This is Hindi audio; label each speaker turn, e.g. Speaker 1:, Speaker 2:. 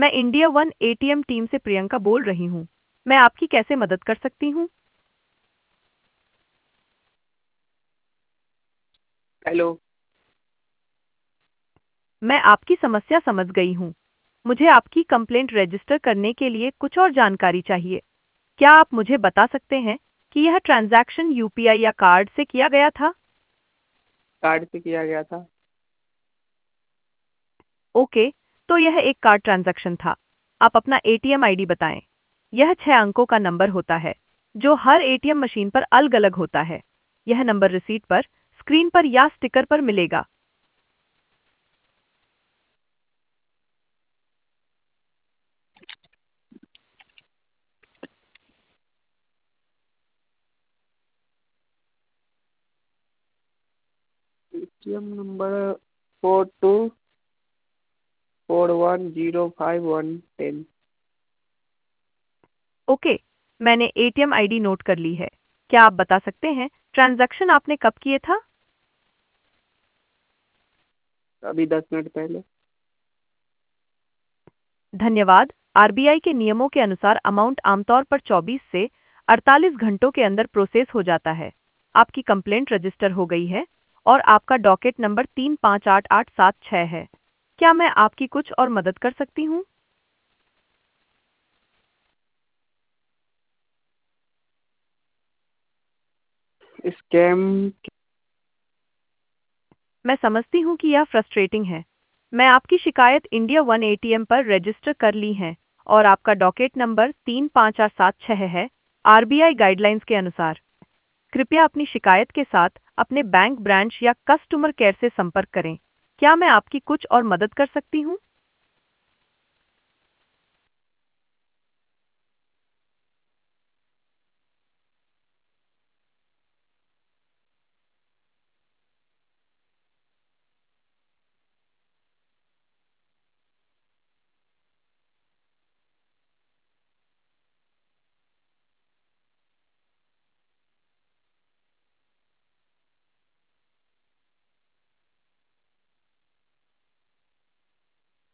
Speaker 1: मैं इंडिया वन एटीएम टीम से प्रियंका बोल रही हूँ। मैं आपकी कैसे मदद कर सकती हूँ?
Speaker 2: हेलो।
Speaker 1: मैं आपकी समस्या समझ गई हूँ। मुझे आपकी कंप्लेंट रजिस्टर करने के लिए कुछ और जानकारी चाहिए। क्या आप मुझे बता सकते हैं कि यह ट्रांजैक्शन यूपीआई या कार्ड से किया गया था?
Speaker 2: कार्ड से किया गया था।
Speaker 1: ओके, तो यह एक कार्ड ट्रांजैक्शन था। आप अपना एटीएम आईडी बताएं। यह 6 अंकों का नंबर होता है, जो हर एटीएम मशीन पर अलग-अलग होता है। यह नंबर रिसीट पर, स्क्रीन पर या स्टिकर पर मिलेगा।
Speaker 2: ATM number 42410510।
Speaker 1: ओके, मैंने एटीएम आईडी नोट कर ली है। क्या आप बता सकते हैं ट्रांजैक्शन आपने कब किए था?
Speaker 2: अभी 10 मिनट पहले।
Speaker 1: धन्यवाद। आरबीआई के नियमों के अनुसार अमाउंट आमतौर पर 24 से 48 घंटों के अंदर प्रोसेस हो जाता है। आपकी कंप्लेंट रजिस्टर हो गई है और आपका डॉकेट नंबर 358876 है। क्या मैं आपकी कुछ और मदद कर सकती हूँ?
Speaker 2: स्कैम।
Speaker 1: मैं समझती हूँ कि यह फ्रस्ट्रेटिंग है। मैं आपकी शिकायत इंडिया वन एटीएम पर रजिस्टर कर ली है और आपका डॉकेट नंबर 35876 है, आरबीआई गाइडलाइंस के अनुसार। कृपया अपनी शिकायत के साथ अपने बैंक ब्रांच या कस्टमर केयर से संपर्क करें। क्या मैं आपकी कुछ और मदद कर सकती हूँ?